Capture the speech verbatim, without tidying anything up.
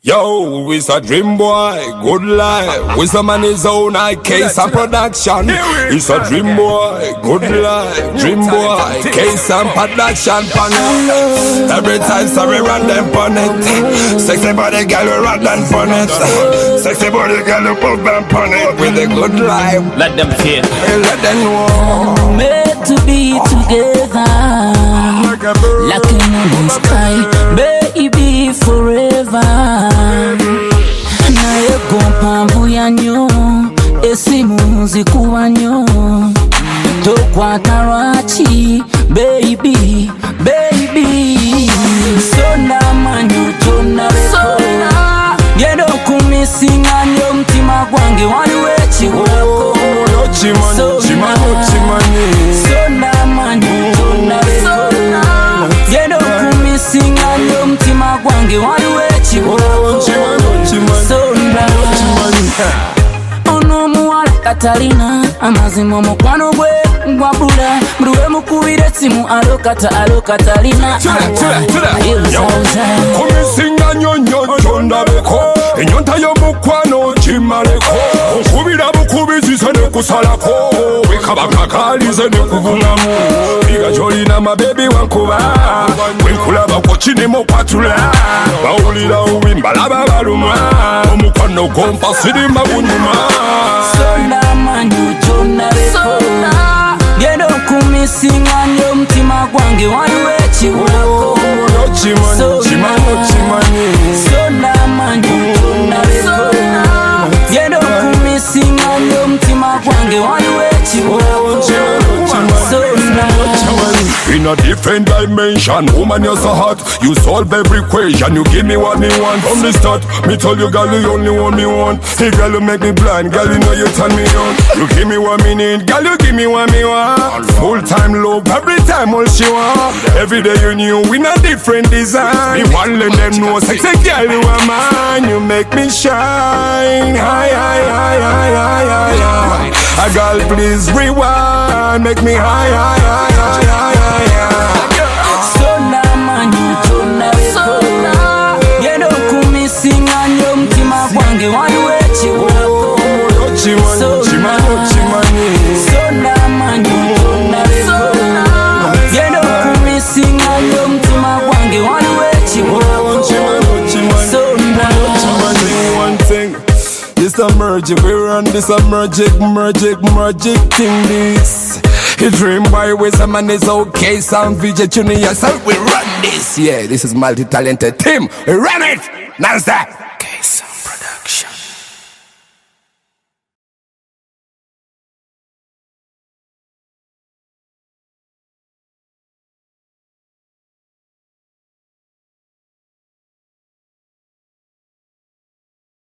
Yo, it's a dream boy, good life. With some man his own I case and production. It's a dream boy, good life. Dream boy, case and production panel. Every time sorry run them pon it. Sexy body girl we run them pon it. Sexy body girl we put them pon it. With a good life, let them feel. Let them know. Made to be together, like a moon in sky, baby forever. Naye gompa mbuya nyo, esimu zikuwa nyo. Tokwata lwaki, baby, baby. Sona manyo tona sona. Genda okumisinga nyo mtima gwange waliwo ekiwako. Sona sona manyo tona sona. Genda okumisinga nyo mtima gwange waliwo ekiwako. Sona ono muwala katalina amazima omukwano gwe gwabula buli mukubira essimu alo kata alo katalina kumisinga nyonyo kyondabeko enyonta y'omukwano kimaleko okubira bukubizise ne kusalako wekabakakalize ne kuvunamu biga gyolina amabebi wankuba wenkulabako kinema okwatula bawulira owimba laba baluma omukwano gompa sirima bunyuma sona manyo kyondabeko genda okumisinga nyo omutima gwange waliwo ekiwako sona manyo kyondabeko genda okumisinga nyo omutima gwange waliwo ekiwako sona. In a different dimension, woman you're so hot. You solve every equation, you give me what me want. From the start, me told you girl you only want me want. Hey girl you make me blind, girl you know you turn me on. You give me what me need, girl you give me what me want. Full time love, every time all she want. Every day you new, in a different design. Me want let them know, sexy girl you are mine. You make me shine, high, high, high, high, high, high, high. A girl please rewind, make me high, high, high, high, high, high. Sona manyo kyondabeko genda okumisinga nyo omutima gwange waliwo ekiwako sona manyo kyondabeko genda okumisinga nyo omutima gwange waliwo ekiwako sona. This a magic, we run this a magic, magic, magic thing this. A dream boy with some man is okay, some V J Junior, so we run this. Yeah, this is multi-talented team, we run it, non-stop. K-Sound Production.